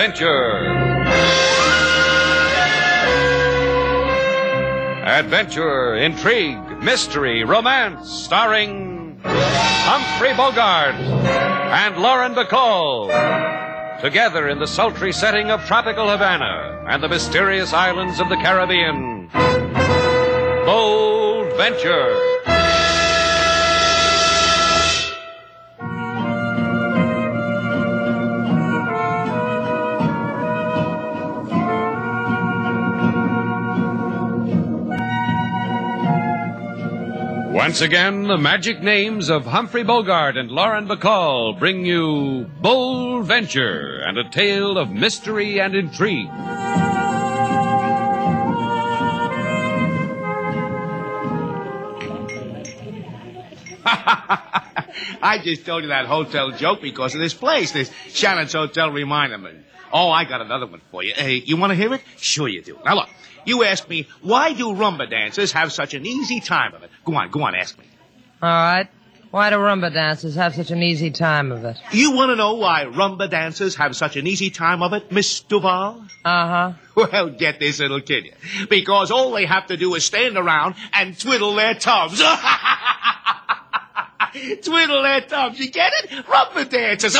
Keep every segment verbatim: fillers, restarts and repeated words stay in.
Adventure. Adventure, intrigue, mystery, romance, starring Humphrey Bogart and Lauren Bacall. Together in the sultry setting of tropical Havana and the mysterious islands of the Caribbean. Bold Venture. Once again, the magic names of Humphrey Bogart and Lauren Bacall bring you Bold Venture and a tale of mystery and intrigue. I just told you that hotel joke because of this place. This Shannon's Hotel reminded me. Oh, I got another one for you. Hey, you want to hear it? Sure you do. Now, look. You ask me, why do rumba dancers have such an easy time of it? Go on, go on, ask me. All right. Why do rumba dancers have such an easy time of it? You want to know why rumba dancers have such an easy time of it, Miss Duval? Uh-huh. Well, get this, it'll kill you. Because all they have to do is stand around and twiddle their thumbs. Twiddle their thumbs, you get it? Rumba dancers.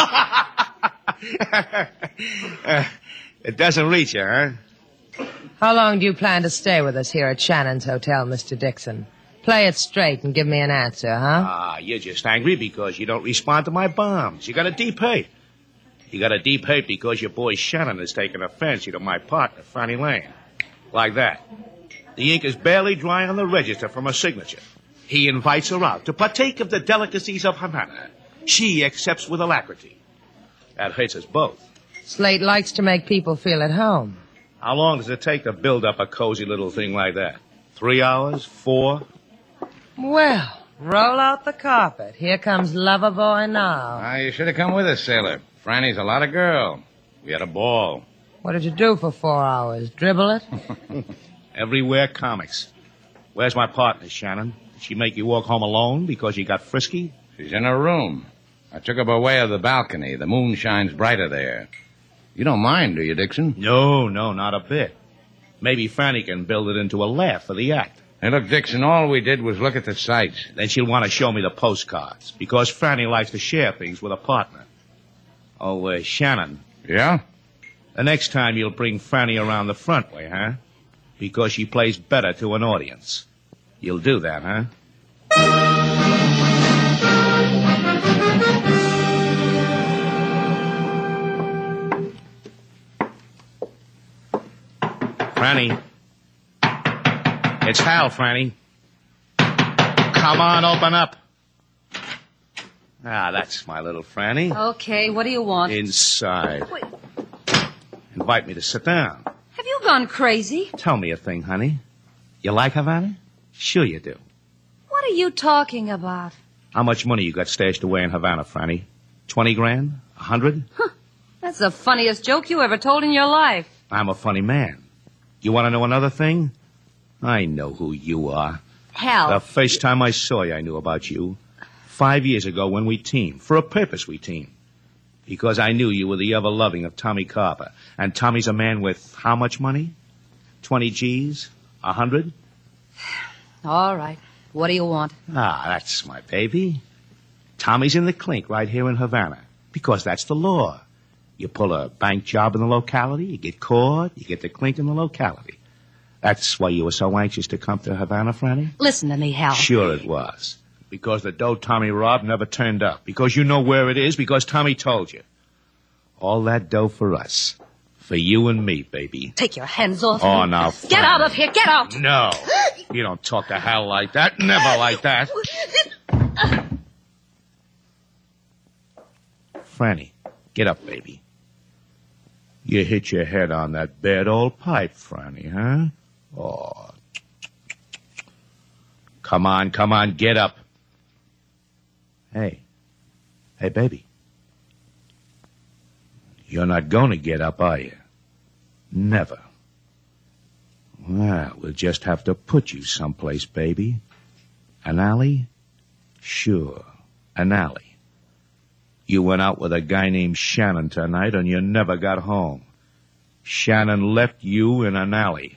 uh, it doesn't reach you, huh? How long do you plan to stay with us here at Shannon's Hotel, Mister Dixon? Play it straight and give me an answer, huh? Ah, you're just angry because you don't respond to my bombs. You got a deep hate. You got a deep hate because your boy Shannon has taken a fancy to my partner, Franny Lane. Like that. The ink is barely dry on the register from her signature. He invites her out to partake of the delicacies of Havana. She accepts with alacrity. That hurts us both. Slate likes to make people feel at home. How long does it take to build up a cozy little thing like that? Three hours? Four? Well, roll out the carpet. Here comes Lover Boy now. Ah, you should have come with us, sailor. Franny's a lot of girl. We had a ball. What did you do for four hours? Dribble it? Everywhere comics. Where's my partner, Shannon? Did she make you walk home alone because you got frisky? She's in her room. I took her by way of the balcony. The moon shines brighter there. You don't mind, do you, Dixon? No, no, not a bit. Maybe Franny can build it into a laugh for the act. Hey, look, Dixon, all we did was look at the sights. Then she'll want to show me the postcards, because Franny likes to share things with a partner. Oh, uh, Shannon. Yeah? The next time you'll bring Franny around the front way, huh? Because she plays better to an audience. You'll do that, huh? Franny. It's Hal, Franny. Come on, open up. Ah, that's my little Franny. Okay, what do you want? Inside. Wait. Invite me to sit down. Have you gone crazy? Tell me a thing, honey. You like Havana? Sure you do. What are you talking about? How much money you got stashed away in Havana, Franny? Twenty grand? A hundred? Huh. That's the funniest joke you ever told in your life. I'm a funny man. You want to know another thing? I know who you are. Hal. The first time I saw you, I knew about you. Five years ago when we teamed. For a purpose we teamed. Because I knew you were the ever-loving of Tommy Carper. And Tommy's a man with how much money? Twenty G's? A hundred? All right. What do you want? Ah, that's my baby. Tommy's in the clink right here in Havana. Because that's the law. You pull a bank job in the locality, you get caught, you get the clink in the locality. That's why you were so anxious to come to Havana, Franny? Listen to me, Hal. Sure it was. Because the dough Tommy robbed never turned up. Because you know where it is. Because Tommy told you. All that dough for us. For you and me, baby. Take your hands off Oh, me. now, Get Franny. out of here. Get out. No. You don't talk to Hal like that. Never like that. Franny, get up, baby. You hit your head on that bad old pipe, Franny, huh? Oh. Come on, come on, get up. Hey. Hey, baby. You're not going to get up, are you? Never. Well, we'll just have to put you someplace, baby. An alley? Sure, an alley. You went out with a guy named Shannon tonight and you never got home. Shannon left you in an alley.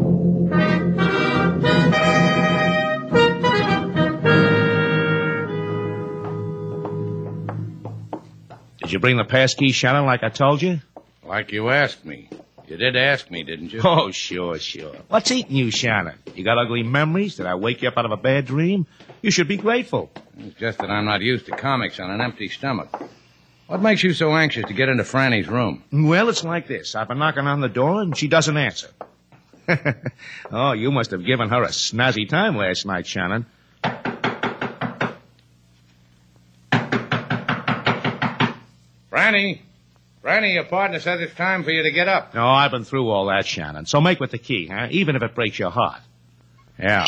Did you bring the passkey, Shannon, like I told you? Like you asked me. You did ask me, didn't you? Oh, sure, sure. What's eating you, Shannon? You got ugly memories? Did I wake you up out of a bad dream? You should be grateful. It's just that I'm not used to comics on an empty stomach. What makes you so anxious to get into Franny's room? Well, it's like this. I've been knocking on the door, and she doesn't answer. Oh, you must have given her a snazzy time last night, Shannon. Franny! Franny, your partner says it's time for you to get up. No, I've been through all that, Shannon. So make with the key, huh? Even if it breaks your heart. Yeah.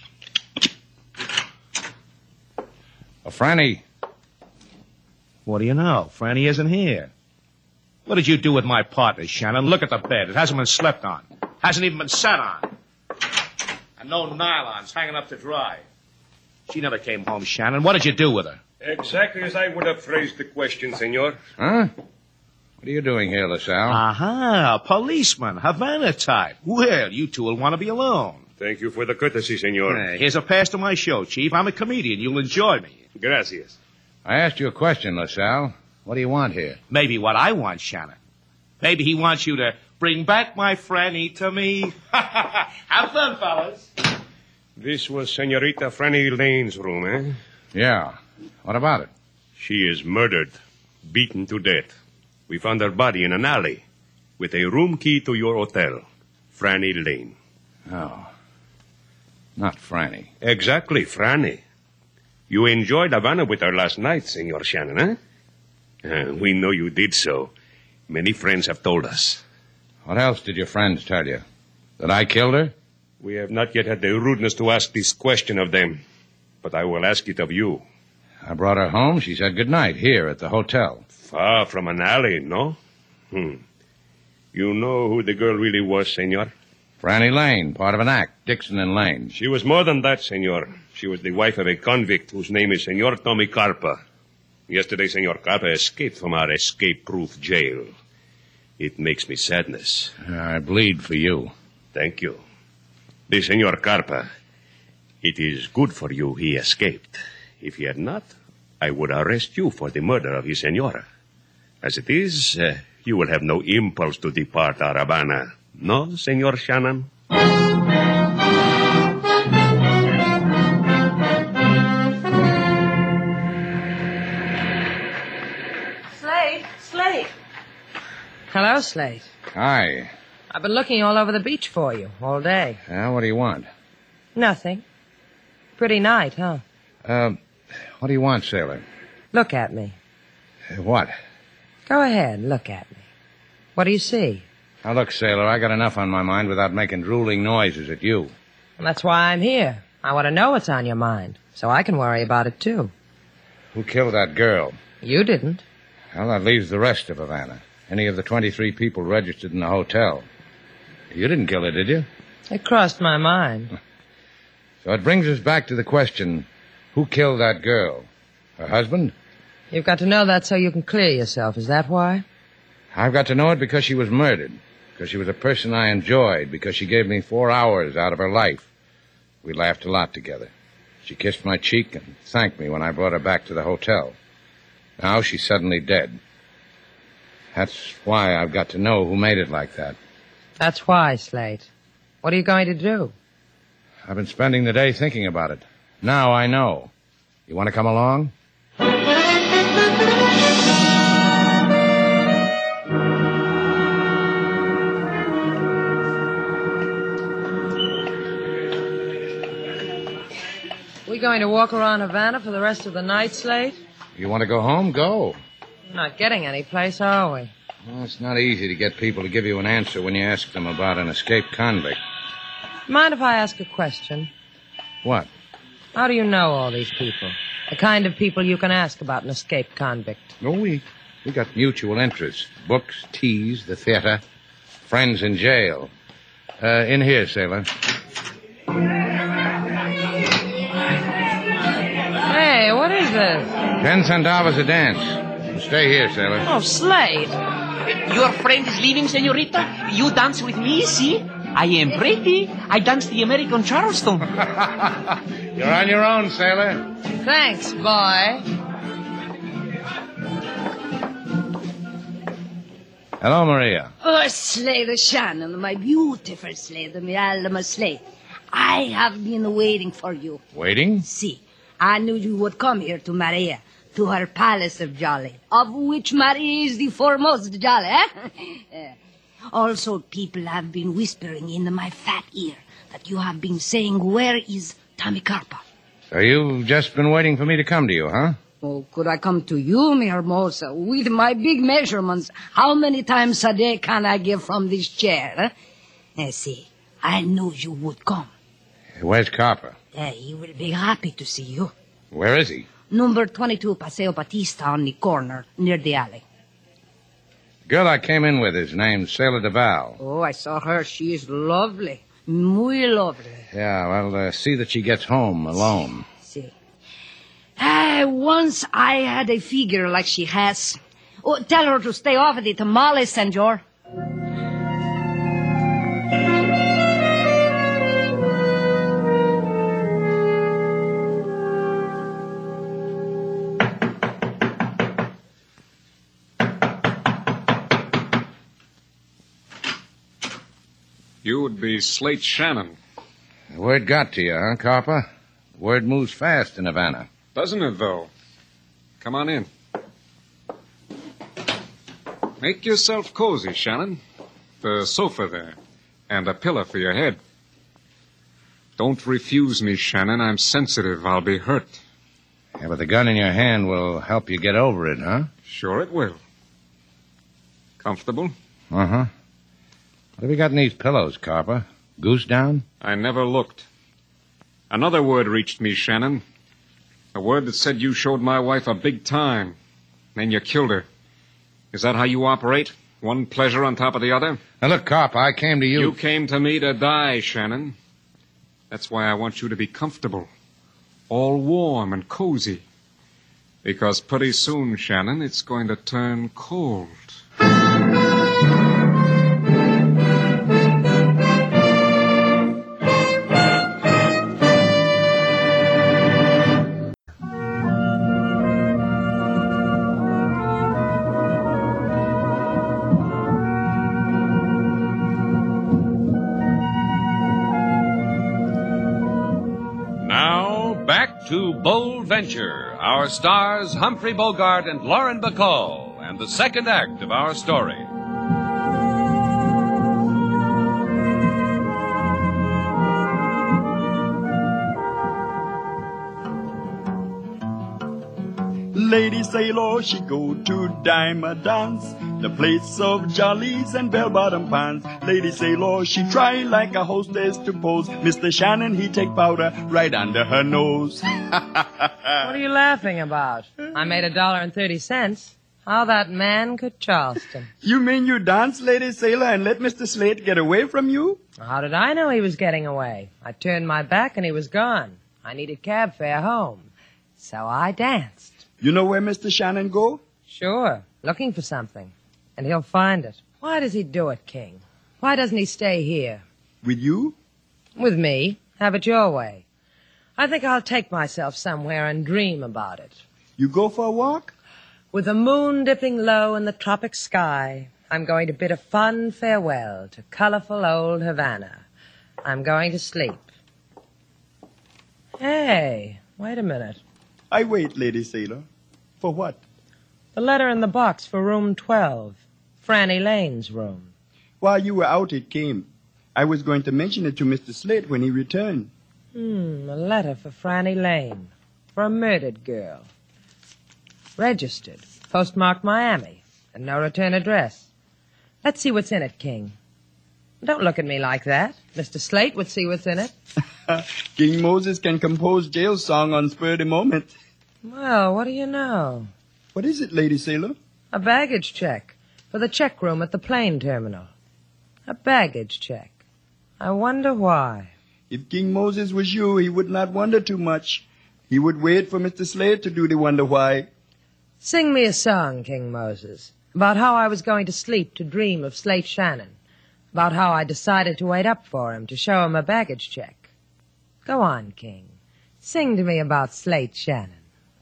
Well, Franny... What do you know? Franny isn't here. What did you do with my partner, Shannon? Look at the bed. It hasn't been slept on. Hasn't even been sat on. And no nylons hanging up to dry. She never came home, Shannon. What did you do with her? Exactly as I would have phrased the question, senor. Huh? What are you doing here, LaSalle? Aha, policeman, Havana type. Well, you two will want to be alone. Thank you for the courtesy, senor. Hey, here's a pass to my show, Chief. I'm a comedian. You'll enjoy me. Gracias. I asked you a question, LaSalle. What do you want here? Maybe what I want, Shannon. Maybe he wants you to bring back my Franny to me. Have fun, fellas. This was Senorita Franny Lane's room, eh? Yeah. What about it? She is murdered, beaten to death. We found her body in an alley with a room key to your hotel, Franny Lane. Oh. Not Franny. Exactly, Franny. You enjoyed Havana with her last night, Senor Shannon, eh? Uh, we know you did so. Many friends have told us. What else did your friends tell you? That I killed her? We have not yet had the rudeness to ask this question of them, but I will ask it of you. I brought her home. She said goodnight here at the hotel. Far from an alley, no? Hmm. You know who the girl really was, senor? Franny Lane, part of an act, Dixon and Lane. She was more than that, senor. She was the wife of a convict whose name is Senor Tommy Carpa. Yesterday, Senor Carpa escaped from our escape-proof jail. It makes me sadness. I bleed for you. Thank you. The Senor Carpa, it is good for you he escaped. If he had not, I would arrest you for the murder of his senora. As it is, uh, you will have no impulse to depart our Havana. No, Senor Shannon? Slade, Slade. Hello, Slate. Hi. I've been looking all over the beach for you all day. Yeah, what do you want? Nothing. Pretty night, huh? Um, what do you want, sailor? Look at me. Uh, What? Go ahead, look at me. What do you see? Now, look, sailor, I got enough on my mind without making drooling noises at you. And that's why I'm here. I want to know what's on your mind, so I can worry about it, too. Who killed that girl? You didn't. Well, that leaves the rest of Havana. Any of the twenty-three people registered in the hotel. You didn't kill her, did you? It crossed my mind. So it brings us back to the question, who killed that girl? Her husband? You've got to know that so you can clear yourself. Is that why? I've got to know it because she was murdered. Because she was a person I enjoyed. Because she gave me four hours out of her life. We laughed a lot together. She kissed my cheek and thanked me when I brought her back to the hotel. Now she's suddenly dead. That's why I've got to know who made it like that. That's why, Slate. What are you going to do? I've been spending the day thinking about it. Now I know. You want to come along? We going to walk around Havana for the rest of the night, Slate? You want to go home? Go. We're not getting any place, are we? Well, it's not easy to get people to give you an answer when you ask them about an escaped convict. Mind if I ask a question? What? How do you know all these people? The kind of people you can ask about an escaped convict. No, we, we got mutual interests. Books, teas, the theater, friends in jail. Uh, in here, sailor. Hey, what is this? Ten centavos a dance. Stay here, sailor. Oh, Slade. Your friend is leaving, senorita? You dance with me, see? I am pretty. I dance the American Charleston. You're on your own, sailor. Thanks, boy. Hello, Maria. Oh, Slater Shannon, my beautiful Slater, my Alma Slate. I have been waiting for you. Waiting? See, I knew you would come here to Maria, to her palace of Jolly, of which Maria is the foremost Jolly, eh? Also, people have been whispering in my fat ear that you have been saying, where is Tommy Carpa? So you've just been waiting for me to come to you, huh? Oh, could I come to you, mi hermosa, with my big measurements? How many times a day can I give from this chair? Eh? See, I knew you would come. Where's Carper? Uh, he will be happy to see you. Where is he? Number twenty-two, Paseo Batista, on the corner, near the alley. The girl I came in with is named Sailor Duval. Oh, I saw her. She is lovely. Muy lovely. Yeah, well, uh, see that she gets home alone. See. Uh, once I had a figure like she has. Oh, tell her to stay off of the tamales, senor. You would be Slate Shannon. The word got to you, huh, Carper? Word moves fast in Havana. Doesn't it, though? Come on in. Make yourself cozy, Shannon. The sofa there. And a pillow for your head. Don't refuse me, Shannon. I'm sensitive. I'll be hurt. Yeah, but the gun in your hand will help you get over it, huh? Sure it will. Comfortable? Uh-huh. What have you got in these pillows, Carper? Goose down? I never looked. Another word reached me, Shannon. A word that said you showed my wife a big time. Then you killed her. Is that how you operate? One pleasure on top of the other? Now, look, Carper, I came to you... You came to me to die, Shannon. That's why I want you to be comfortable. All warm and cozy. Because pretty soon, Shannon, it's going to turn cold. To Bold Venture, our stars Humphrey Bogart and Lauren Bacall, and the second act of our story. Lady Sailor, she go to dime a dance, the place of jollies and bell-bottom pants. Lady Sailor, she try like a hostess to pose. Mister Shannon, he take powder right under her nose. What are you laughing about? I made a dollar and thirty cents. How that man could Charleston. You mean you dance, Lady Sailor, and let Mister Slate get away from you? How did I know he was getting away? I turned my back and he was gone. I needed cab fare home. So I danced. You know where Mister Shannon go? Sure, looking for something. And he'll find it. Why does he do it, King? Why doesn't he stay here? With you? With me. Have it your way. I think I'll take myself somewhere and dream about it. You go for a walk? With the moon dipping low in the tropic sky, I'm going to bid a fond farewell to colorful old Havana. I'm going to sleep. Hey, wait a minute. I wait, Lady Sailor. For what? The letter in the box for room twelve. Franny Lane's room. While you were out, it came. I was going to mention it to Mister Slate when he returned. Hmm, a letter for Franny Lane. For a murdered girl. Registered. Postmarked Miami. And no return address. Let's see what's in it, King. Don't look at me like that. Mister Slate would see what's in it. King Moses can compose jail song on spur of the moment. Well, what do you know? What is it, Lady Sailor? A baggage check for the check room at the plane terminal. A baggage check. I wonder why. If King Moses was you, he would not wonder too much. He would wait for Mister Slate to do the wonder why. Sing me a song, King Moses. About how I was going to sleep to dream of Slate Shannon. About how I decided to wait up for him to show him a baggage check. Go on, King. Sing to me about Slate Shannon.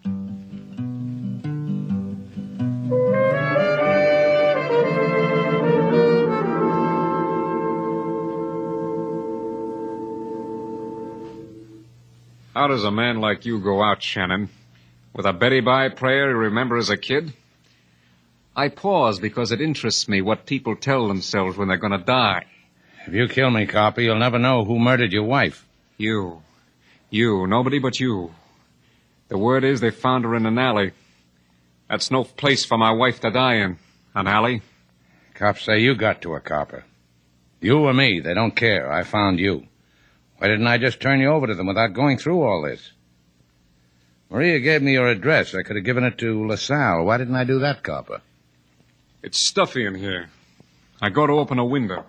How does a man like you go out, Shannon? With a Betty Bye prayer you remember as a kid? I pause because it interests me what people tell themselves when they're going to die. If you kill me, Copper, you'll never know who murdered your wife. You. You. Nobody but you. The word is they found her in an alley. That's no place for my wife to die in. An alley. Cops say you got to her, Copper. You or me, they don't care. I found you. Why didn't I just turn you over to them without going through all this? Maria gave me your address. I could have given it to LaSalle. Why didn't I do that, Copper? It's stuffy in here. I go to open a window.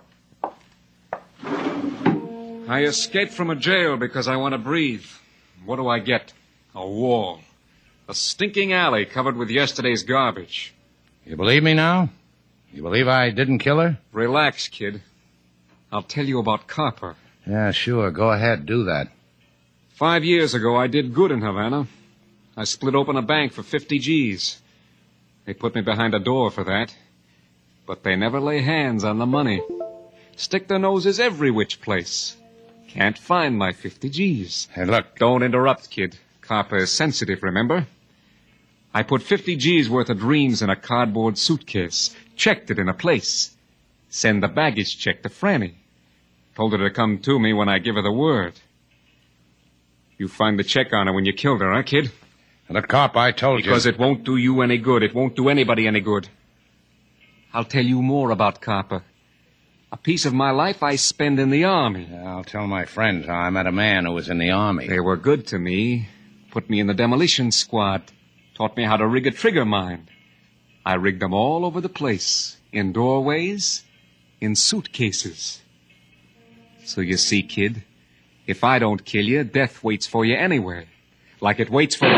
I escaped from a jail because I want to breathe. What do I get? A wall. A stinking alley covered with yesterday's garbage. You believe me now? You believe I didn't kill her? Relax, kid. I'll tell you about Copper. Yeah, sure. Go ahead. Do that. Five years ago, I did good in Havana. I split open a bank for fifty G's. They put me behind a door for that. But they never lay hands on the money. Stick their noses every which place. Can't find my fifty G's. Hey, look. Don't interrupt, kid. Copper is sensitive, remember? I put fifty G's worth of dreams in a cardboard suitcase. Checked it in a place. Send the baggage check to Franny. Told her to come to me when I give her the word. You find the check on her when you killed her, huh, kid? Look, Cop, I told you. Because it won't do you any good. It won't do anybody any good. I'll tell you more about Copper. A piece of my life I spend in the Army. Yeah, I'll tell my friends how I met a man who was in the Army. They were good to me. Put me in the demolition squad. Taught me how to rig a trigger mine. I rigged them all over the place. In doorways. In suitcases. So you see, kid, if I don't kill you, death waits for you anywhere. Like it waits for...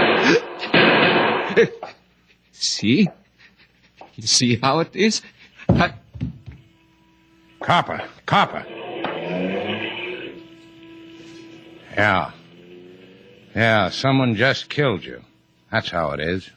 See? You see how it is? I... Copper, Copper. Yeah. Yeah, someone just killed you. That's how it is.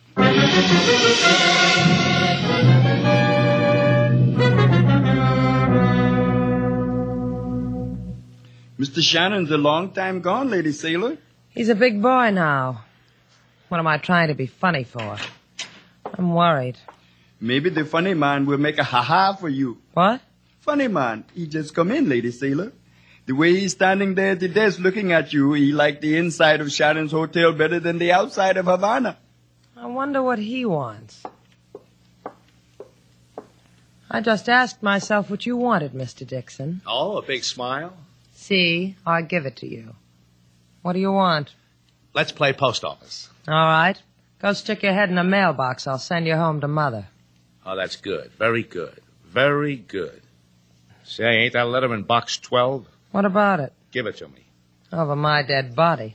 Mister Shannon's a long time gone, Lady Sailor. He's a big boy now. What am I trying to be funny for? I'm worried. Maybe the funny man will make a ha-ha for you. What? Funny man. He just come in, Lady Sailor. The way he's standing there at the desk looking at you, he liked the inside of Shannon's hotel better than the outside of Havana. I wonder what he wants. I just asked myself what you wanted, Mister Dixon. Oh, a big smile? See, I'll give it to you. What do you want? Let's play post office. All right. Go stick your head in a mailbox. I'll send you home to Mother. Oh, that's good. Very good. Very good. Say, ain't that letter in box twelve? What about it? Give it to me. Over my dead body.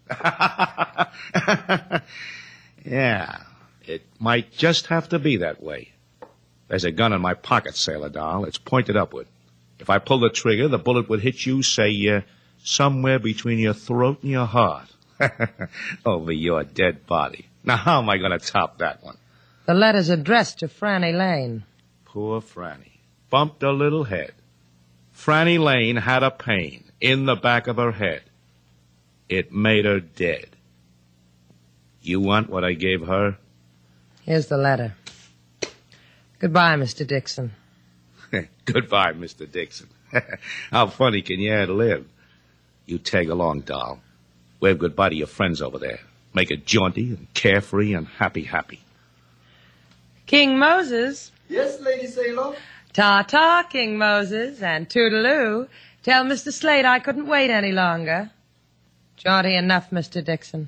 Yeah. It might just have to be that way. There's a gun in my pocket, Sailor Doll. It's pointed upward. If I pull the trigger, the bullet would hit you, say, uh, somewhere between your throat and your heart. Over your dead body. Now, how am I going to top that one? The letter's addressed to Franny Lane. Poor Franny. Bumped her little head. Franny Lane had a pain in the back of her head. It made her dead. You want what I gave her? Here's the letter. Goodbye, Mister Dixon. Goodbye, Mister Dixon. How funny can you ad lib? You tag along, doll. Wave goodbye to your friends over there. Make it jaunty and carefree and happy-happy. King Moses. Yes, Lady Sailor. Ta-ta, King Moses, and toodaloo. Tell Mister Slate I couldn't wait any longer. Jaunty enough, Mister Dixon.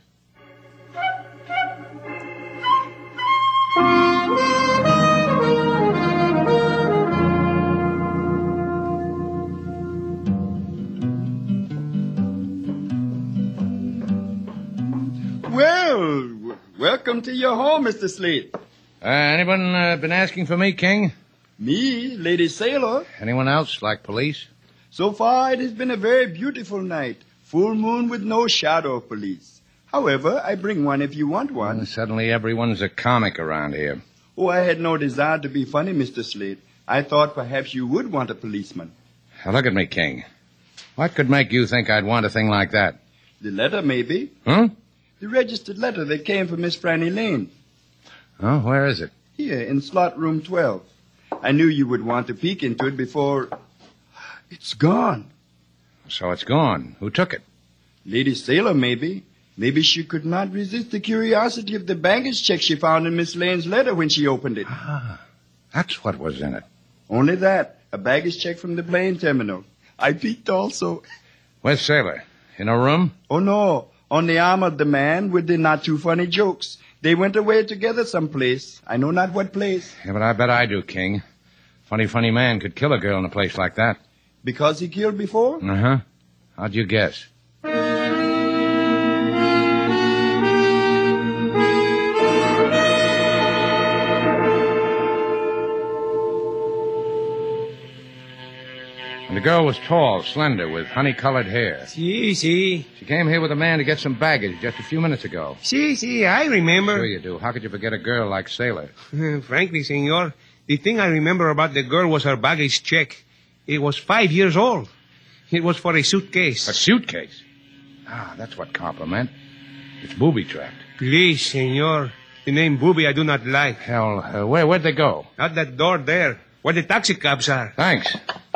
Well, w- welcome to your home, Mister Slate. Uh, anyone uh, been asking for me, King? Me, Lady Sailor. Anyone else, like police? So far, it has been a very beautiful night. Full moon with no shadow of police. However, I bring one if you want one. Well, suddenly everyone's a comic around here. Oh, I had no desire to be funny, Mister Slade. I thought perhaps you would want a policeman. Now, look at me, King. What could make you think I'd want a thing like that? The letter, maybe. Huh? The registered letter that came from Miss Franny Lane. Oh, where is it? Here, in slot room twelve. I knew you would want to peek into it before... It's gone. So it's gone. Who took it? Lady Sailor, maybe. Maybe she could not resist the curiosity of the baggage check she found in Miss Lane's letter when she opened it. Ah, that's what was in it. Only that. A baggage check from the plane terminal. I peeked also. Where's Sailor? In a room? Oh, no. On the arm of the man with the not-too-funny jokes. They went away together someplace. I know not what place. Yeah, but I bet I do, King. Funny, funny man could kill a girl in a place like that. Because he killed before? Uh-huh. How'd you guess? And the girl was tall, slender, with honey-colored hair. Si, si. She came here with a man to get some baggage just a few minutes ago. Si, si, I remember. Sure you do. How could you forget a girl like Sailor? Frankly, senor, the thing I remember about the girl was her baggage check. It was five years old. It was for a suitcase. A suitcase? Ah, that's what Copper meant. It's booby-trapped. Please, senor. The name booby I do not like. Hell, uh, where, where'd they go? Out that door there, where the taxi cabs are. Thanks.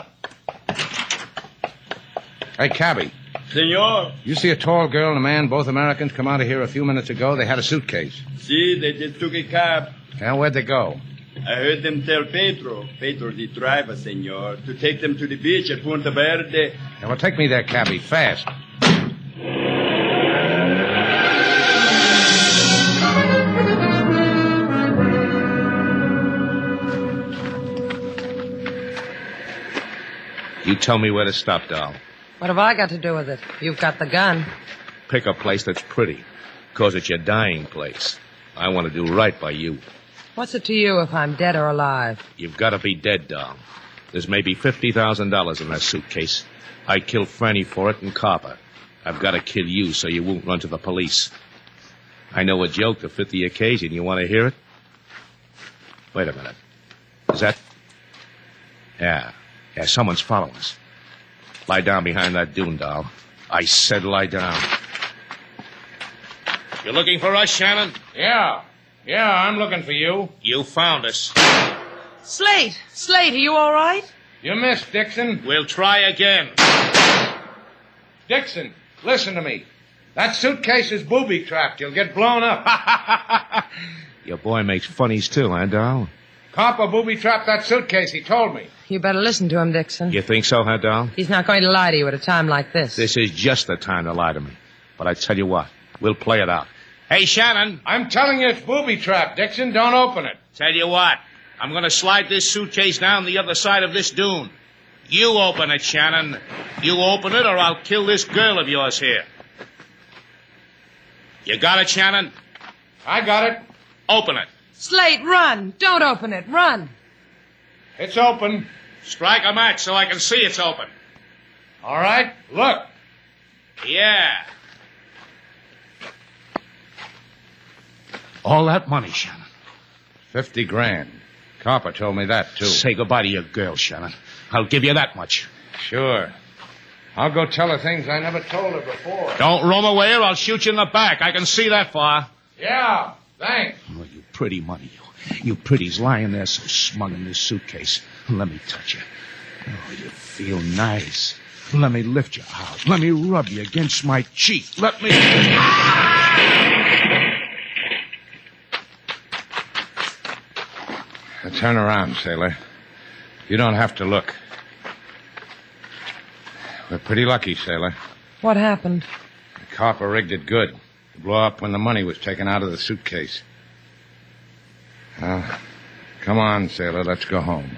Hey, cabby. Senor. You see a tall girl and a man, both Americans, come out of here a few minutes ago. They had a suitcase. See, they just took a cab. Well, where'd they go? I heard them tell Pedro, Pedro the driver, senor, to take them to the beach at Punta Verde. Now, well, take me there, cabby, fast. You tell me where to stop, doll. What have I got to do with it? You've got the gun. Pick a place that's pretty, because it's your dying place. I want to do right by you. What's it to you if I'm dead or alive? You've got to be dead, doll. There's maybe fifty thousand dollars in that suitcase. I killed Franny for it and Copper. I've got to kill you so you won't run to the police. I know a joke to fit the occasion. You want to hear it? Wait a minute. Is that... Yeah. Yeah, someone's following us. Lie down behind that dune, doll. I said lie down. You looking for us, Shannon? Yeah. Yeah, I'm looking for you. You found us. Slate! Slate, are you all right? You missed, Dixon. We'll try again. Dixon, listen to me. That suitcase is booby-trapped. You'll get blown up. Your boy makes funnies too, huh, doll? Copper booby-trapped that suitcase, he told me. You better listen to him, Dixon. You think so, huh, doll? He's not going to lie to you at a time like this. This is just the time to lie to me. But I tell you what, we'll play it out. Hey, Shannon. I'm telling you it's booby-trapped, Dixon. Don't open it. Tell you what, I'm going to slide this suitcase down the other side of this dune. You open it, Shannon. You open it or I'll kill this girl of yours here. You got it, Shannon? I got it. Open it. Slate, run! Don't open it. Run! It's open. Strike a match so I can see it's open. All right, look. Yeah. All that money, Shannon. Fifty grand. Copper told me that, too. Say goodbye to your girl, Shannon. I'll give you that much. Sure. I'll go tell her things I never told her before. Don't roam away or I'll shoot you in the back. I can see that far. Yeah, thanks. Oh, you pretty money, you. You pretty's lying there so smug in this suitcase. Let me touch you. Oh, you feel nice. Let me lift you out. Let me rub you against my cheek. Let me... Now turn around, sailor. You don't have to look. We're pretty lucky, sailor. What happened? The copper rigged it good. To blow up when the money was taken out of the suitcase. Now, come on, sailor. Let's go home.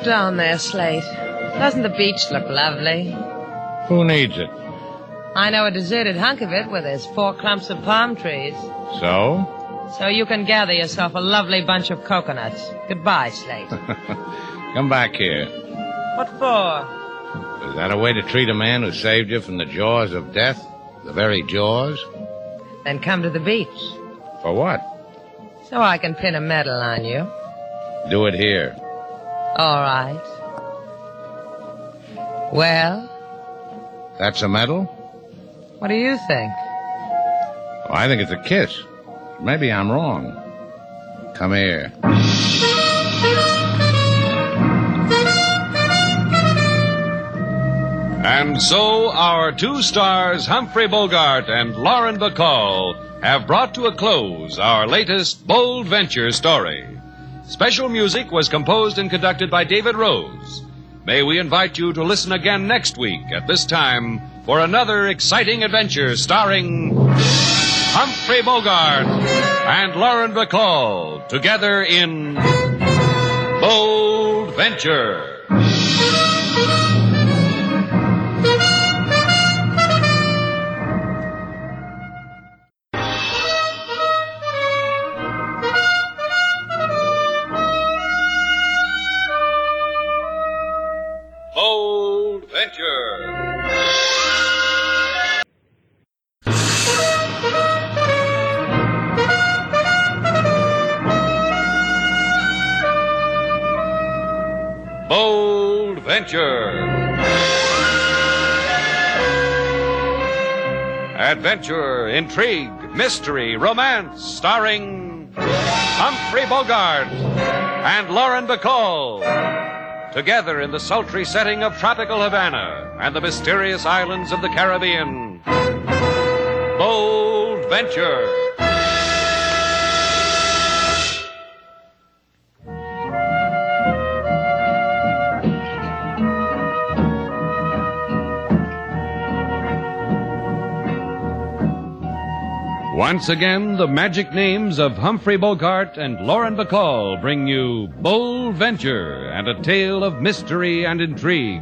down there, Slate. Doesn't the beach look lovely? Who needs it? I know a deserted hunk of it where there's four clumps of palm trees. So? So you can gather yourself a lovely bunch of coconuts. Goodbye, Slate. Come back here. What for? Is that a way to treat a man who saved you from the jaws of death? The very jaws? Then come to the beach. For what? So I can pin a medal on you. Do it here. All right. Well? That's a medal? What do you think? Oh, I think it's a kiss. Maybe I'm wrong. Come here. And so our two stars, Humphrey Bogart and Lauren Bacall, have brought to a close our latest bold venture story. Special music was composed and conducted by David Rose. May we invite you to listen again next week at this time for another exciting adventure starring Humphrey Bogart and Lauren Bacall together in Bold Venture. Bold Venture. Bold Venture. Adventure, intrigue, mystery, romance, starring Humphrey Bogart and Lauren Bacall. Together in the sultry setting of tropical Havana and the mysterious islands of the Caribbean. Bold Venture. Once again, the magic names of Humphrey Bogart and Lauren Bacall bring you Bold Venture and a tale of mystery and intrigue.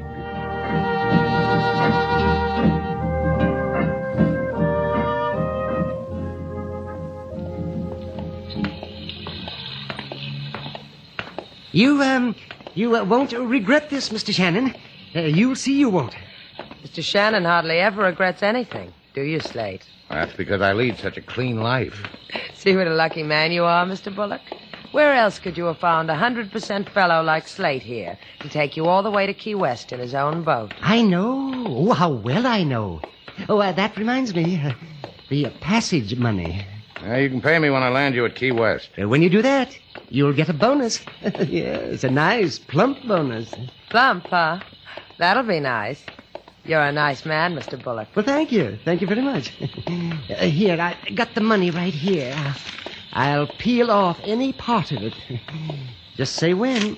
You, um, you uh, won't regret this, Mister Shannon. Uh, you'll see you won't. Mister Shannon hardly ever regrets anything, do you, Slate? That's because I lead such a clean life. See what a lucky man you are, Mister Bullock. Where else could you have found a hundred percent fellow like Slate here to take you all the way to Key West in his own boat? I know. Oh, how well I know. Oh, uh, that reminds me. Uh, the uh, passage money. Yeah, you can pay me when I land you at Key West. Uh, when you do that, you'll get a bonus. Yes, a nice, plump bonus. Plump, huh? That'll be nice. You're a nice man, Mister Bullock. Well, thank you. Thank you very much. uh, here, I got the money right here. I'll peel off any part of it. Just say when.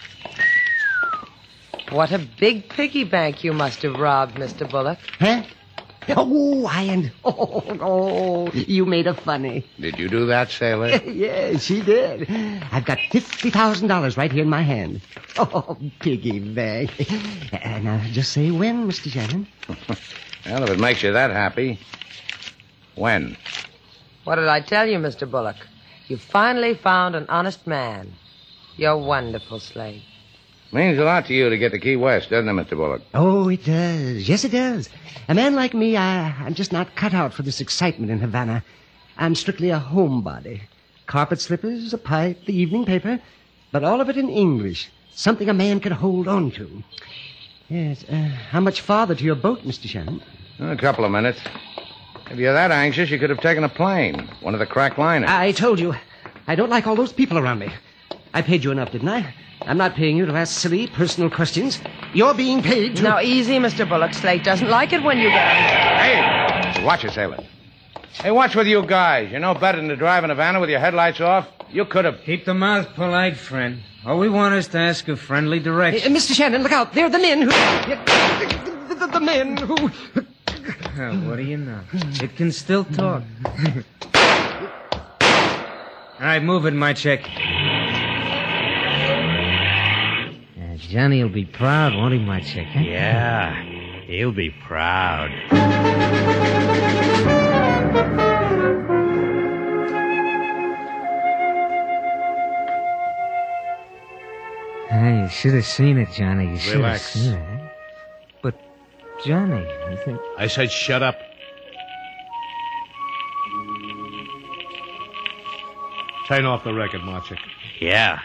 What a big piggy bank you must have robbed, Mister Bullock. Huh? Oh, I and oh, oh, you made a funny. Did you do that, sailor? Yes, she did. I've got fifty thousand dollars right here in my hand. Oh, piggy bank. And now, just say when, Mister Shannon. Well, if it makes you that happy, when? What did I tell you, Mister Bullock? You finally found an honest man. You're wonderful, Slate. Means a lot to you to get to Key West, doesn't it, Mister Bullock? Oh, it does. Yes, it does. A man like me, I, I'm just not cut out for this excitement in Havana. I'm strictly a homebody. Carpet slippers, a pipe, the evening paper, but all of it in English. Something a man can hold on to. Yes, uh, how much farther to your boat, Mister Shannon? A couple of minutes. If you're that anxious, you could have taken a plane. One of the crack liners. I told you. I don't like all those people around me. I paid you enough, didn't I? I'm not paying you to ask silly, personal questions. You're being paid to... Now, easy, Mister Bullock. Slate doesn't like it when you go... Hey! Watch it, sailor. Hey, what's with you guys? You know better than to drive in Havana with your headlights off? You could have... Keep the mouth polite, friend. All we want is to ask a friendly direction. Uh, Mister Shannon, look out. They're the men who... The, the, the men who... Well, what do you know? It can still talk. All right, move it, my check. Johnny'll be proud, won't he, my chick? Huh? Yeah, he'll be proud. Hey, you should have seen it, Johnny. You should have Relax. seen it. Huh? But, Johnny, you think... I said shut up. Turn off the record, Marchik. Yeah.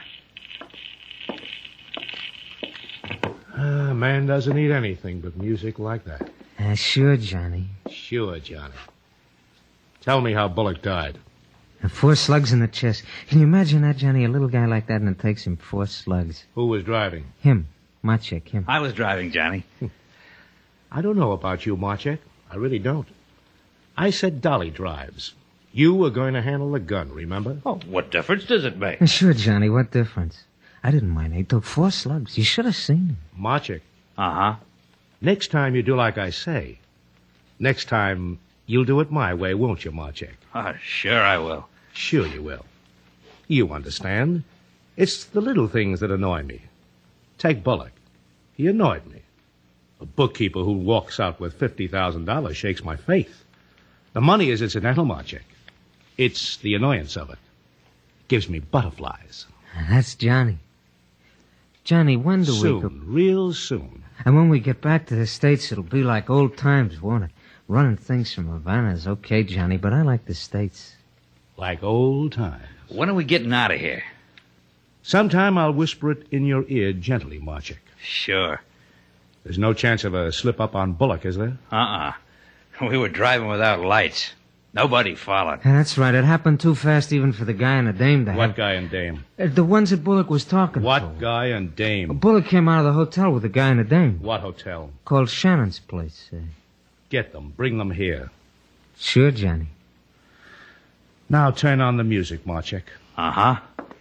Ah, man doesn't need anything but music like that. Uh, sure, Johnny. Sure, Johnny. Tell me how Bullock died. Uh, Four slugs in the chest. Can you imagine that, Johnny? A little guy like that, and it takes him four slugs. Who was driving? Him. My chick, him. I was driving, Johnny. I don't know about you, Marchek. I really don't. I said Dolly drives. You were going to handle the gun, remember? Oh, what difference does it make? Uh, Sure, Johnny, what difference? I didn't mind. He took four slugs. You should have seen him. Marchek, Uh-huh. next time you do like I say. Next time, you'll do it my way, won't you, Marchek? Oh, sure I will. Sure you will. You understand. It's the little things that annoy me. Take Bullock. He annoyed me. A bookkeeper who walks out with fifty thousand dollars shakes my faith. The money is incidental, Marchek. It's the annoyance of it. Gives me butterflies. That's Johnny. Johnny, when do Soon, we go... real soon. And when we get back to the States, it'll be like old times, won't it? Running things from Havana's okay, Johnny, but I like the States. Like old times. When are we getting out of here? Sometime I'll whisper it in your ear gently, Marchek. Sure. There's no chance of a slip-up on Bullock, is there? Uh-uh. We were driving without lights. Nobody followed. Yeah, that's right. It happened too fast even for the guy and the dame to What have... guy and dame? Uh, the ones that Bullock was talking What to. guy and dame? Bullock came out of the hotel with the guy and the dame. What hotel? Called Shannon's place. Uh, Get them. Bring them here. sure, Johnny. Now turn on the music, Marchek. Uh-huh.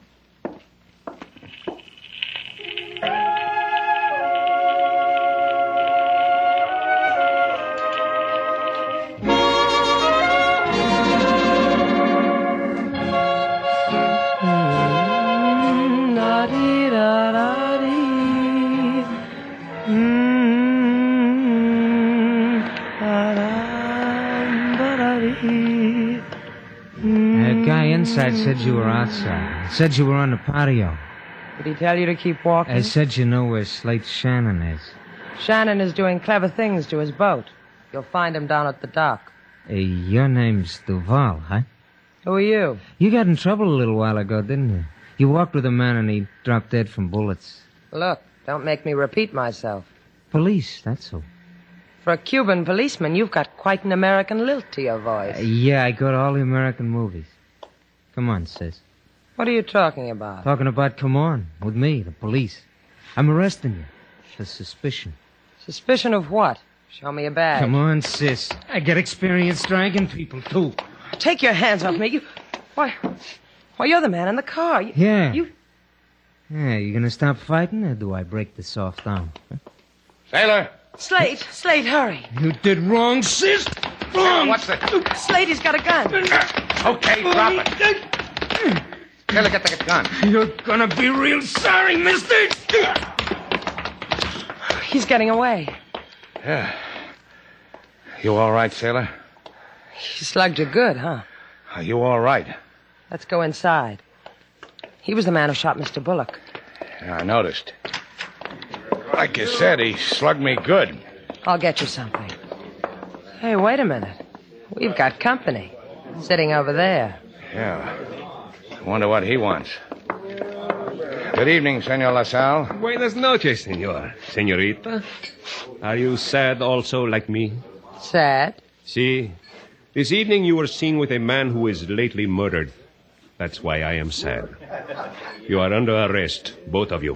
That guy inside said you were outside. Said you were on the patio. Did he tell you to keep walking? I said you know where Slate Shannon is. Shannon is doing clever things to his boat. You'll find him down at the dock. Uh, your name's Duval, huh? Who are you? You got in trouble a little while ago, didn't you? You walked with a man and he dropped dead from bullets. Look, don't make me repeat myself. Police, that's all. For a Cuban policeman, you've got quite an American lilt to your voice. Uh, yeah, I go to all the American movies. Come on, sis. What are you talking about? Talking about come on, with me, the police. I'm arresting you for suspicion. Suspicion of what? Show me a badge. Come on, sis. I get experience dragging people, too. Take your hands off me. You... Why... Why, you're the man in the car. You... Yeah. You... Yeah, you gonna stop fighting, or do I break the soft arm? Huh? Sailor! Slate, Slate, hurry. You did wrong, sis. Wrong. What's the... Slate, he's got a gun. Okay, drop it. Sailor, get the gun. You're gonna be real sorry, mister. He's getting away. Yeah. You all right, sailor? He slugged you good, huh? Are you all right? Let's go inside. He was the man who shot Mister Bullock. Yeah, I noticed. Like you said, he slugged me good. I'll get you something. Hey, wait a minute. We've got company. Sitting over there. Yeah. I wonder what he wants. Good evening, Senor LaSalle. Buenas noches, senor. Senorita, are you sad also like me? Sad? See, this evening you were seen with a man who was lately murdered. That's why I am sad. You are under arrest, both of you.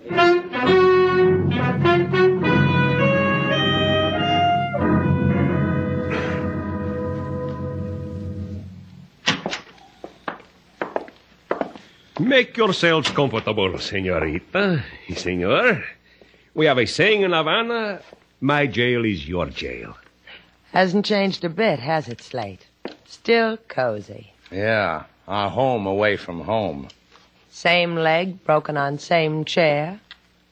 Make yourselves comfortable, senorita. Senor, we have a saying in Havana, my jail is your jail. Hasn't changed a bit, has it, Slate? Still cozy. Yeah, our home away from home. Same leg broken on same chair.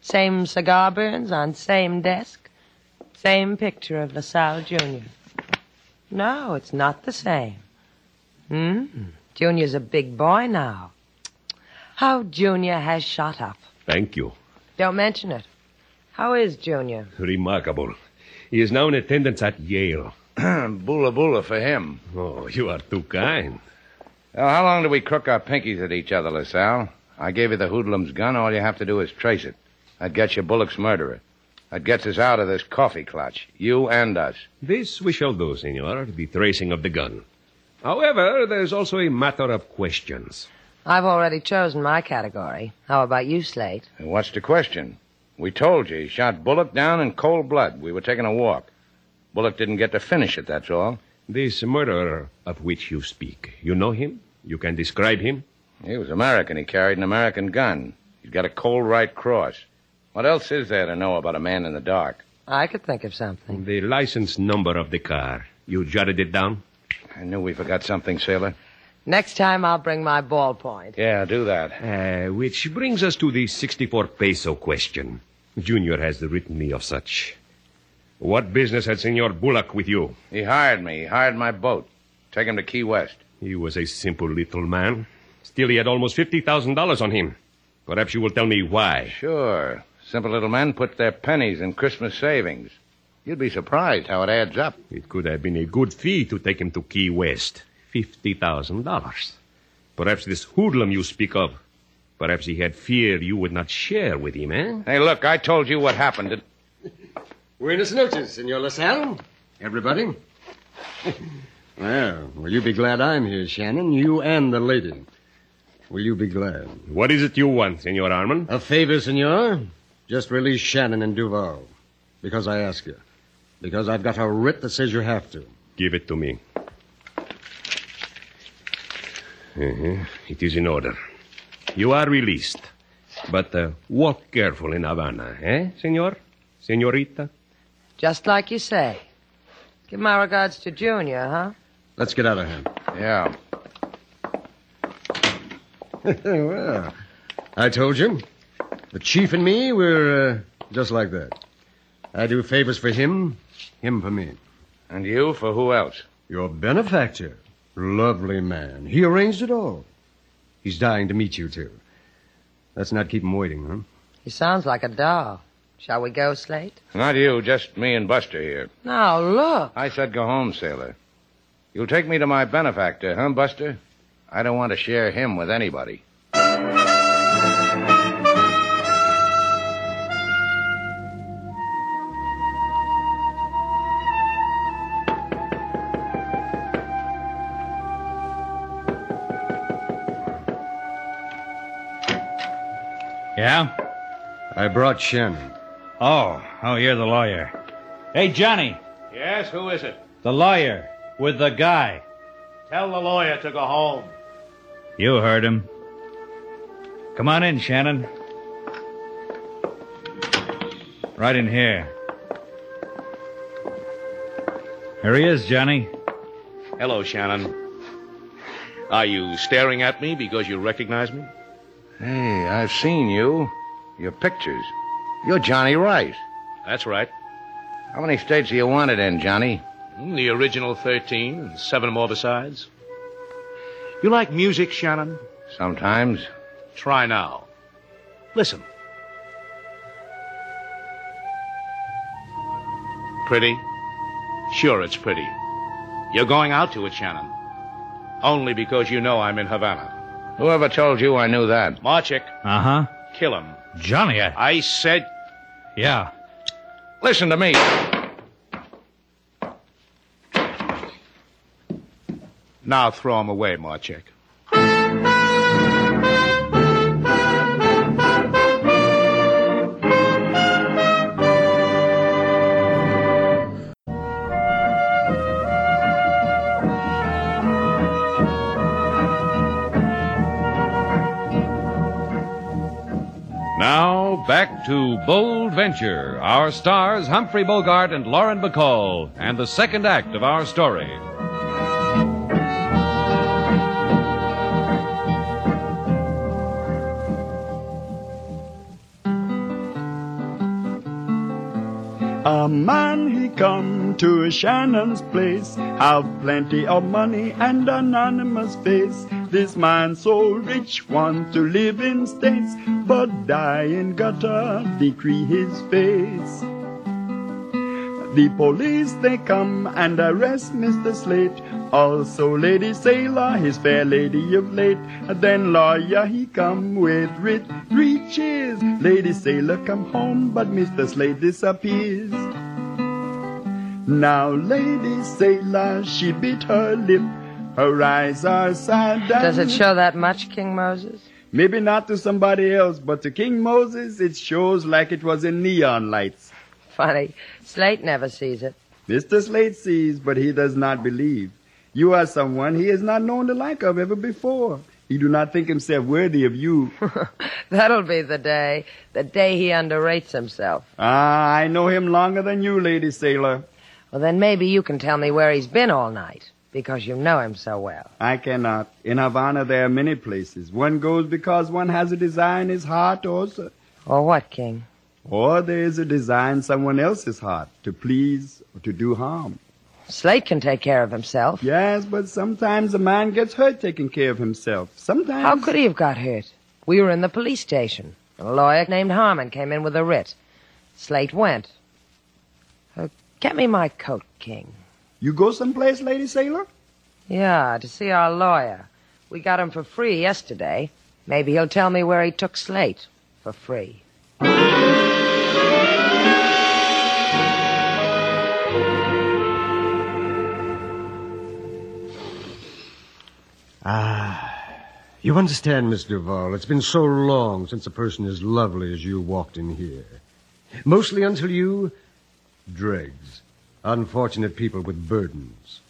Same cigar burns on same desk. Same picture of LaSalle Junior No, it's not the same. Hmm. Junior's a big boy now. How Junior has shot up. Thank you. Don't mention it. How is Junior? Remarkable. He is now in attendance at Yale. Bula bula for him. Oh, you are too kind. Well, how long do we crook our pinkies at each other, LaSalle? I gave you the hoodlum's gun. All you have to do is trace it. That gets you Bullock's murderer. That gets us out of this coffee clutch. You and us. This we shall do, senor, the tracing of the gun. However, there's also a matter of questions. I've already chosen my category. How about you, Slate? And what's the question? We told you he shot Bullock down in cold blood. We were taking a walk. Bullock didn't get to finish it, that's all. This murderer of which you speak, you know him? You can describe him? He was American. He carried an American gun. He's got a cold right cross. What else is there to know about a man in the dark? I could think of something. The license number of the car. You jotted it down? I knew we forgot something, Sailor. Next time I'll bring my ballpoint. Yeah, do that. Uh, which brings us to the sixty-four peso question. Junior has written me of such. What business had Senor Bullock with you? He hired me. He hired my boat. Take him to Key West. He was a simple little man. Still, he had almost fifty thousand dollars on him. Perhaps you will tell me why. Sure. Simple little men put their pennies in Christmas savings. You'd be surprised how it adds up. It could have been a good fee to take him to Key West. Fifty thousand dollars. Perhaps this hoodlum you speak of, perhaps he had fear you would not share with him, eh? Hey, look, I told you what happened. Buenas noches, Senor LaSalle. Everybody. Well, will you be glad I'm here, Shannon? You and the lady. Will you be glad? What is it you want, Senor Armand? A favor, Senor. Just release Shannon and Duval. Because I ask you. Because I've got a writ that says you have to. Give it to me. Uh-huh. It is in order. You are released. But uh, walk careful in Havana, eh, senor? Senorita? Just like you say. Give my regards to Junior, huh? Let's get out of here. Yeah. Well, I told you. The chief and me, we're uh, just like that. I do favors for him, him for me. And you for who else? Your benefactor. Lovely man. He arranged it all. He's dying to meet you, too. Let's not keep him waiting, huh? He sounds like a doll. Shall we go, Slate? Not you, just me and Buster here. Now, look. I said go home, Sailor. You'll take me to my benefactor, huh, Buster? I don't want to share him with anybody. Yeah? I brought Shannon. Oh, oh, you're the lawyer. Hey, Johnny, Yes, who is it? the lawyer with the guy. Tell the lawyer to go home. You heard him. Come on in, Shannon. Right in here. Here he is, Johnny. Hello, Shannon. Are you staring at me because you recognize me? Hey, I've seen you. Your pictures. You're Johnny Rice. That's right. How many states do you want it in, Johnny? The original thirteen, and seven more besides. You like music, Shannon? Sometimes. Try now. Listen. Pretty? Sure, it's pretty. You're going out to it, Shannon. Only because you know I'm in Havana. Whoever told you I knew that? Marchik. Uh-huh. Kill him. Johnny, I... I said... Yeah. Listen to me. Now throw him away, Marchik. Now, back to Bold Venture. Our stars, Humphrey Bogart and Lauren Bacall, and the second act of our story. A man he come to Shannon's place, have plenty of money and anonymous face. This man so rich want to live in states, but die in gutter decree his face. The police they come and arrest Mister Slate, also Lady Sailor, his fair lady of late. Then lawyer he come with writ reaches. Lady Sailor come home, but Mister Slate disappears. Now Lady Sailor, she bit her lip, her eyes are sad. Does it show that much, King Moses? Maybe not to somebody else, but to King Moses it shows like it was in neon lights. Funny. Slate never sees it. Mister Slate sees, but he does not believe. You are someone he has not known the like of ever before. He do not think himself worthy of you. That'll be the day, the day he underrates himself. Ah, I know him longer than you, Lady Sailor. Well, then maybe you can tell me where he's been all night, because you know him so well. I cannot. In Havana there are many places. One goes because one has a desire in his heart also. Or what, King? Or there is a desire in someone else's heart to please or to do harm. Slate can take care of himself. Yes, but sometimes a man gets hurt taking care of himself. Sometimes... How could he have got hurt? We were in the police station. A lawyer named Harmon came in with a writ. Slate went. Uh, get me my coat, King. You go someplace, Lady Sailor? Yeah, to see our lawyer. We got him for free yesterday. Maybe he'll tell me where he took Slate. For free. Ah, you understand, Miss Duval, it's been so long since a person as lovely as you walked in here. Mostly until you... dregs. Unfortunate people with burdens.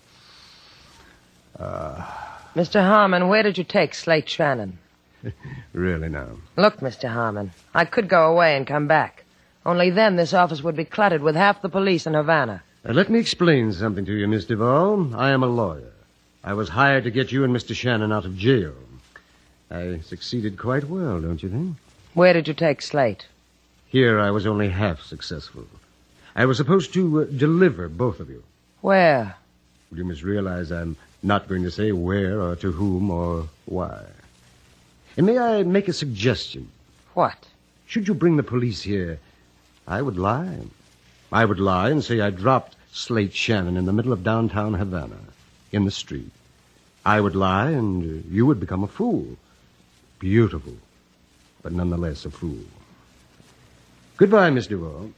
Ah. Mister Harmon, where did you take Slate Shannon? Really now? Look, Mister Harmon, I could go away and come back. Only then this office would be cluttered with half the police in Havana. Uh, let me explain something to you, Miss Duval. I am a lawyer. I was hired to get you and Mister Shannon out of jail. I succeeded quite well, don't you think? Where did you take Slate? Here I was only half successful. I was supposed to uh, deliver both of you. Where? You must realize I'm not going to say where or to whom or why. And may I make a suggestion? What? Should you bring the police here, I would lie. I would lie and say I dropped Slate Shannon in the middle of downtown Havana, in the street. I would lie and uh, you would become a fool. Beautiful, but nonetheless a fool. Goodbye, Miss Duval.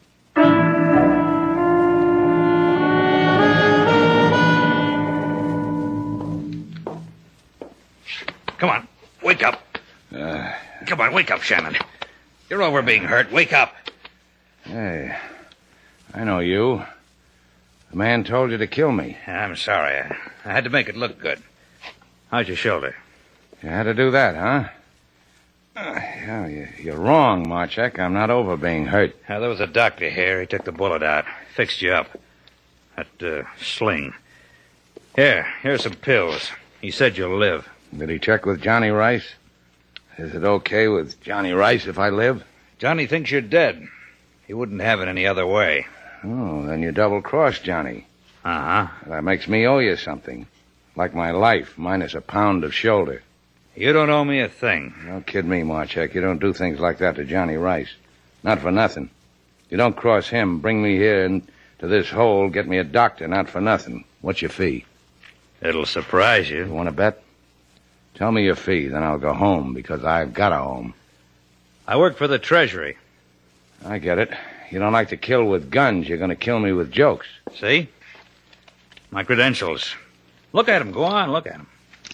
Come on, wake up. Uh, Come on, wake up, Shannon. You're over being hurt. Wake up. Hey, I know you. The man told you to kill me. I'm sorry. I, I had to make it look good. How's your shoulder? You had to do that, huh? Uh, yeah, you, you're wrong, Marchek. I'm not over being hurt. Uh, there was a doctor here. He took the bullet out. Fixed you up. That uh, sling. Here, here's some pills. He said you'll live. Did he check with Johnny Rice? Is it okay with Johnny Rice if I live? Johnny thinks you're dead. He wouldn't have it any other way. Oh, then you double-crossed Johnny. Uh-huh. That makes me owe you something. Like my life, minus a pound of shoulder. You don't owe me a thing. Don't kid me, Marchek. You don't do things like that to Johnny Rice. Not for nothing. You don't cross him, bring me here into this hole, get me a doctor, not for nothing. What's your fee? It'll surprise you. You want to bet? Tell me your fee, then I'll go home, because I've got a home. I work for the Treasury. I get it. You don't like to kill with guns. You're going to kill me with jokes. See? My credentials. Look at them. Go on, look at them.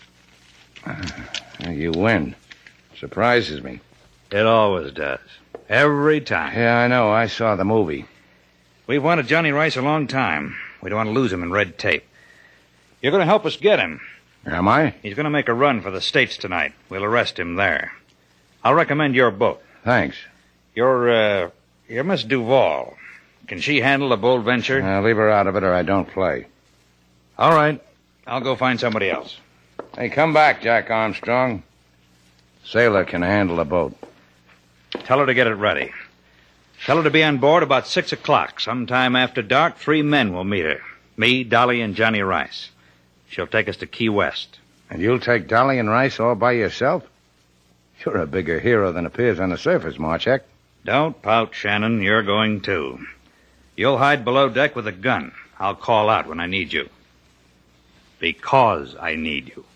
Uh, you win. Surprises me. It always does. Every time. Yeah, I know. I saw the movie. We've wanted Johnny Rice a long time. We don't want to lose him in red tape. You're going to help us get him. Am I? He's going to make a run for the States tonight. We'll arrest him there. I'll recommend your book. Thanks. You're, uh, you're Miss Duval. Can she handle a bold venture? Uh, leave her out of it or I don't play. All right. I'll go find somebody else. Hey, come back, Jack Armstrong. Sailor can handle a boat. Tell her to get it ready. Tell her to be on board about six o'clock. Sometime after dark, three men will meet her. Me, Dolly, and Johnny Rice. She'll take us to Key West. And you'll take Dolly and Rice all by yourself? You're a bigger hero than appears on the surface, Marchek. Don't pout, Shannon. You're going too. You'll hide below deck with a gun. I'll call out when I need you. Because I need you.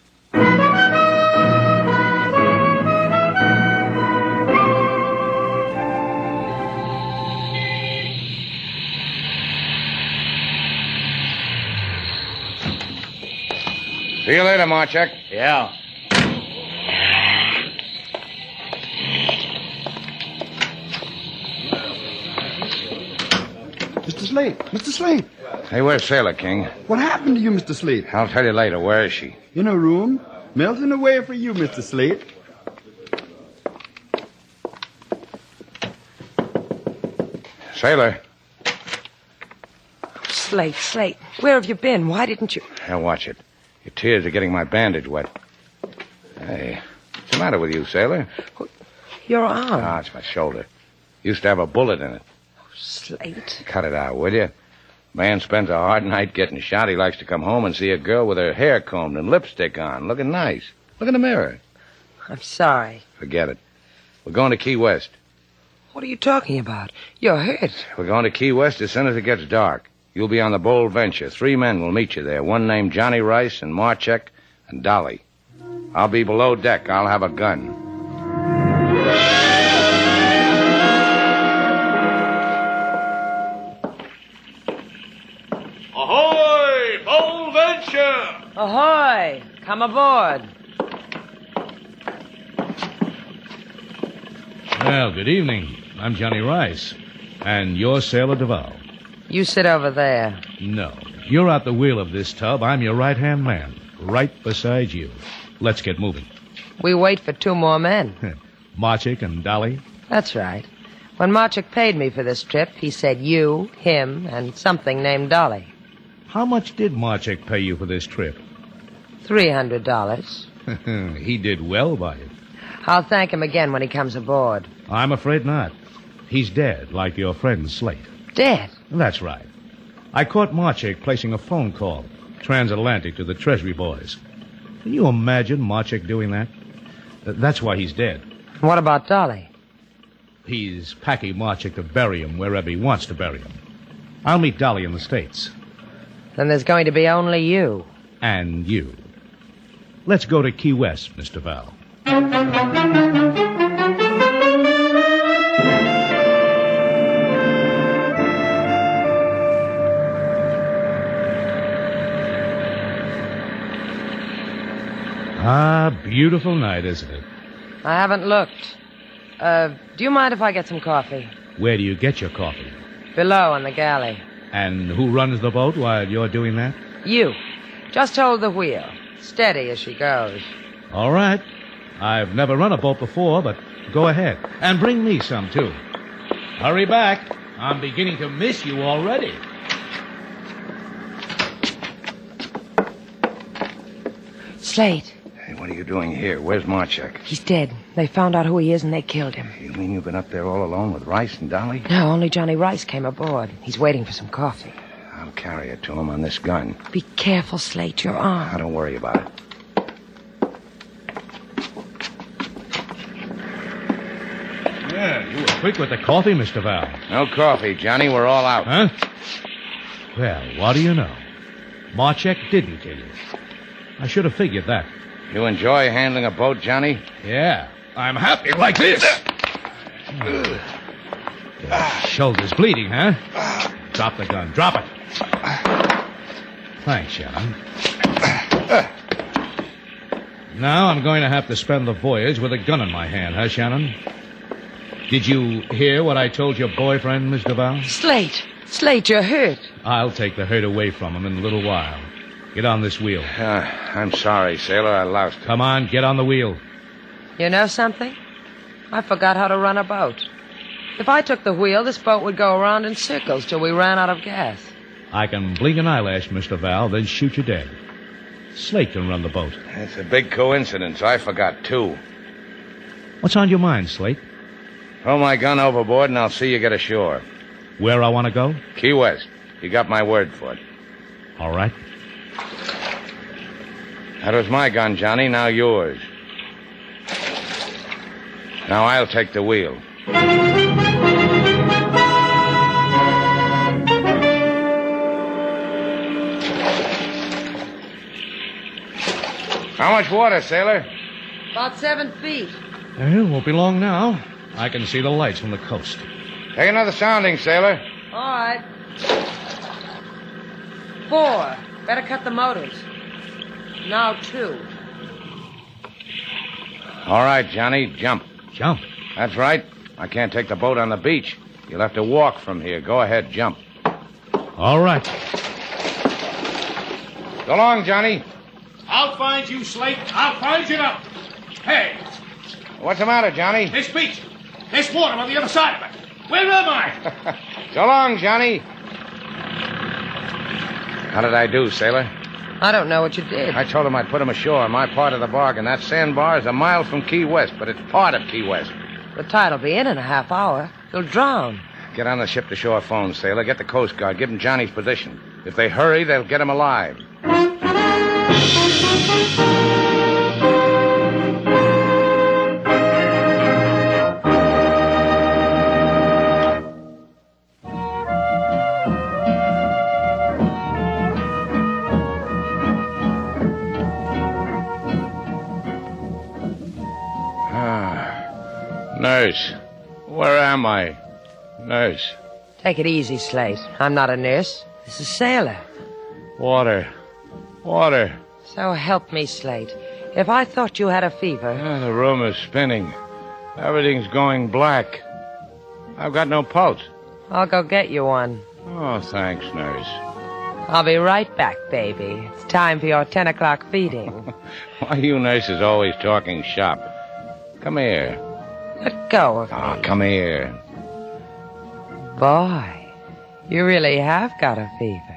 See you later, Marchek. Yeah. Mister Slate, Mister Slate. Hey, where's Sailor King? What happened to you, Mister Slate? I'll tell you later. Where is she? In her room, melting away for you, Mister Slate. Sailor. Slate, Slate, where have you been? Why didn't you... Here, watch it. Your tears are getting my bandage wet. Hey, what's the matter with you, Sailor? Your arm. Ah, it's my shoulder. Used to have a bullet in it. Slate. Cut it out, will you? Man spends a hard night getting shot. He likes to come home and see a girl with her hair combed and lipstick on, looking nice. Look in the mirror. I'm sorry. Forget it. We're going to Key West. What are you talking about? You're hurt. We're going to Key West as soon as it gets dark. You'll be on the Bold Venture. Three men will meet you there. One named Johnny Rice and Marchek and Dolly. I'll be below deck. I'll have a gun. Ahoy! Bold Venture! Ahoy! Come aboard. Well, good evening. I'm Johnny Rice. And you're Sailor Duval. You sit over there. No. You're at the wheel of this tub. I'm your right-hand man. Right beside you. Let's get moving. We wait for two more men. Marchek and Dolly? That's right. When Marchek paid me for this trip, he said you, him, and something named Dolly. How much did Marchek pay you for this trip? Three hundred dollars. He did well by it. I'll thank him again when he comes aboard. I'm afraid not. He's dead, like your friend Slate. Dead? That's right. I caught Marchek placing a phone call, transatlantic, to the Treasury boys. Can you imagine Marchek doing that? That's why he's dead. What about Dolly? He's packing Marchek to bury him wherever he wants to bury him. I'll meet Dolly in the States. Then there's going to be only you. And you. Let's go to Key West, Mister Val. Ah, beautiful night, isn't it? I haven't looked. Uh, do you mind if I get some coffee? Where do you get your coffee? Below in the galley. And who runs the boat while you're doing that? You. Just hold the wheel. Steady as she goes. All right. I've never run a boat before, but go ahead. And bring me some, too. Hurry back. I'm beginning to miss you already. Slate. Hey, what are you doing here? Where's Marchek? He's dead. They found out who he is and they killed him. You mean you've been up there all alone with Rice and Dolly? No, only Johnny Rice came aboard. He's waiting for some coffee. I'll carry it to him on this gun. Be careful, Slate. Your arm. Now, don't worry about it. Yeah, you were quick with the coffee, Mister Val. No coffee, Johnny. We're all out. Huh? Well, what do you know? Marchek didn't kill you. I should have figured that. You enjoy handling a boat, Johnny? Yeah. I'm happy like this. Your shoulder's bleeding, huh? Drop the gun. Drop it. Thanks, Shannon. Now I'm going to have to spend the voyage with a gun in my hand, huh, Shannon? Did you hear what I told your boyfriend, Miss Duval? Slate. Slate, you're hurt. I'll take the hurt away from him in a little while. Get on this wheel. Uh, I'm sorry, sailor. I lost it. Come on, get on the wheel. You know something? I forgot how to run a boat. If I took the wheel, this boat would go around in circles till we ran out of gas. I can blink an eyelash, Mister Val, then shoot you dead. Slate can run the boat. It's a big coincidence. I forgot, too. What's on your mind, Slate? Throw my gun overboard and I'll see you get ashore. Where I want to go? Key West. You got my word for it. All right. That was my gun, Johnny. Now yours. Now I'll take the wheel. How much water, sailor? About seven feet. It won't be long now. I can see the lights from the coast. Take another sounding, sailor. All right. Four. Better cut the motors. Now two. All right, Johnny, jump. Jump? That's right. I can't take the boat on the beach. You'll have to walk from here. Go ahead, jump. All right. So long, Johnny. I'll find you, Slate. I'll find you now. Hey, What's the matter, Johnny? this beach. There's water on the other side of it. Where am I? So long, Johnny. How did I do, sailor? I don't know what you did. I told him I'd put him ashore on my part of the bargain. That sandbar is a mile from Key West, but it's part of Key West. The tide'll be in in a half hour. You'll drown. Get on the ship-to-shore phone, sailor. Get the Coast Guard. Give them Johnny's position. If they hurry, they'll get him alive. Nurse, where am I? Nurse. Take it easy, Slate. I'm not a nurse. This is Sailor. Water. Water. So help me, Slate. If I thought you had a fever... Ah, the room is spinning. Everything's going black. I've got no pulse. I'll go get you one. Oh, thanks, nurse. I'll be right back, baby. It's time for your ten o'clock feeding. Why you nurses always talking shop? Come here. Let go of me. Oh, come here. Boy, you really have got a fever.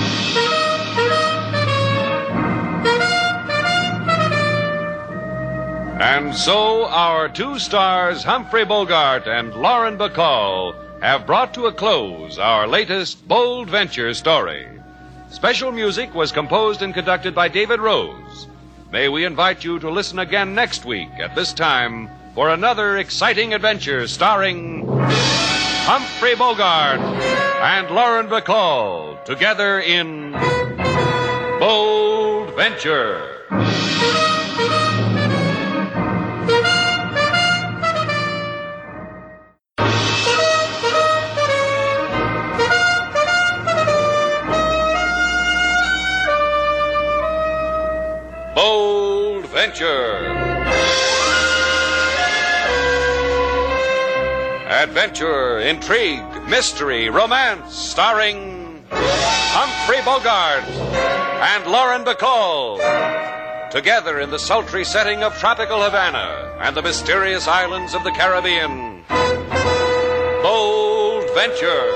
And so our two stars, Humphrey Bogart and Lauren Bacall, have brought to a close our latest bold venture story. Special music was composed and conducted by David Rose. May we invite you to listen again next week at this time for another exciting adventure starring Humphrey Bogart and Lauren Bacall together in Bold Venture. Bold Venture. Adventure, intrigue, mystery, romance, starring Humphrey Bogart and Lauren Bacall. Together in the sultry setting of tropical Havana and the mysterious islands of the Caribbean. Bold Venture.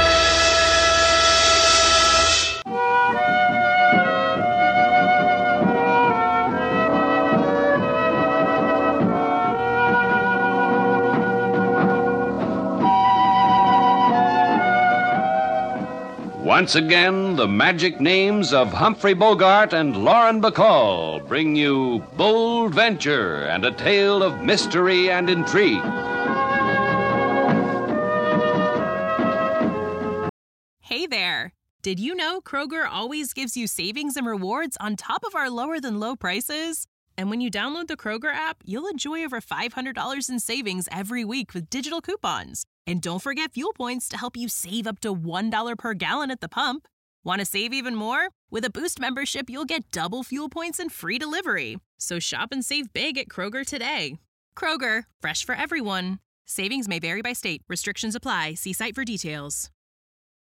Once again, the magic names of Humphrey Bogart and Lauren Bacall bring you Bold Venture and a tale of mystery and intrigue. Hey there! Did you know Kroger always gives you savings and rewards on top of our lower-than-low prices? And when you download the Kroger app, you'll enjoy over five hundred dollars in savings every week with digital coupons. And don't forget fuel points to help you save up to one dollar per gallon at the pump. Want to save even more? With a Boost membership, you'll get double fuel points and free delivery. So shop and save big at Kroger today. Kroger, fresh for everyone. Savings may vary by state. Restrictions apply. See site for details.